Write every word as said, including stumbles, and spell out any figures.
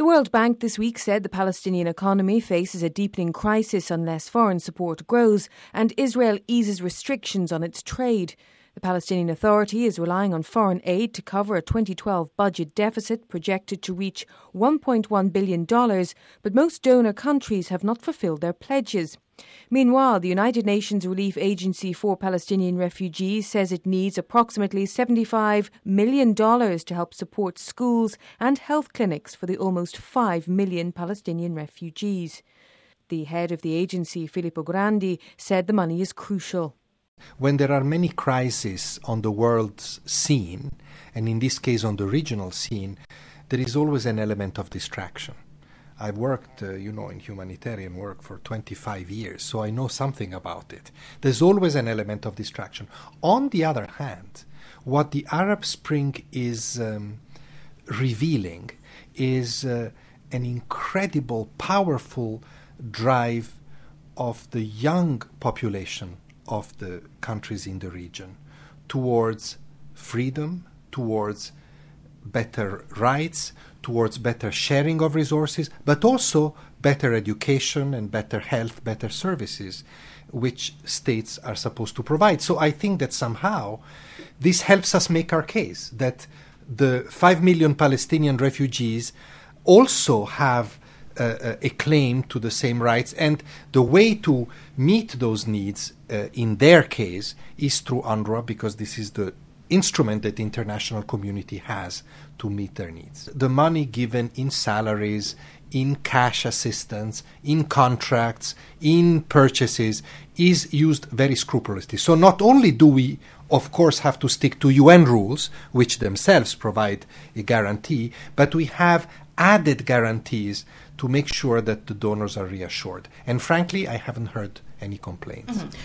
The World Bank this week said the Palestinian economy faces a deepening crisis unless foreign support grows and Israel eases restrictions on its trade. The Palestinian Authority is relying on foreign aid to cover a twenty twelve budget deficit projected to reach one point one billion dollars, but most donor countries have not fulfilled their pledges. Meanwhile, the United Nations Relief Agency for Palestinian Refugees says it needs approximately seventy-five million dollars to help support schools and health clinics for the almost five million Palestinian refugees. The head of the agency, Filippo Grandi, said the money is crucial. When there are many crises on the world's scene, and in this case on the regional scene, there is always an element of distraction. I've worked, uh, you know, in humanitarian work for twenty-five years, so I know something about it. There's always an element of distraction. On the other hand, what the Arab Spring is um, revealing is uh, an incredible, powerful drive of the young population of the countries in the region towards freedom, towards better rights, towards better sharing of resources, but also better education and better health, better services, which states are supposed to provide. So I think that somehow this helps us make our case, that the five million Palestinian refugees also have uh, a claim to the same rights, and the way to meet those needs uh, in their case is through UNRWA, because this is the instrument that the international community has to meet their needs. The money given in salaries, in cash assistance, in contracts, in purchases is used very scrupulously. So not only do we, of course, have to stick to U N rules, which themselves provide a guarantee, but we have added guarantees to make sure that the donors are reassured. And frankly, I haven't heard any complaints. Mm-hmm.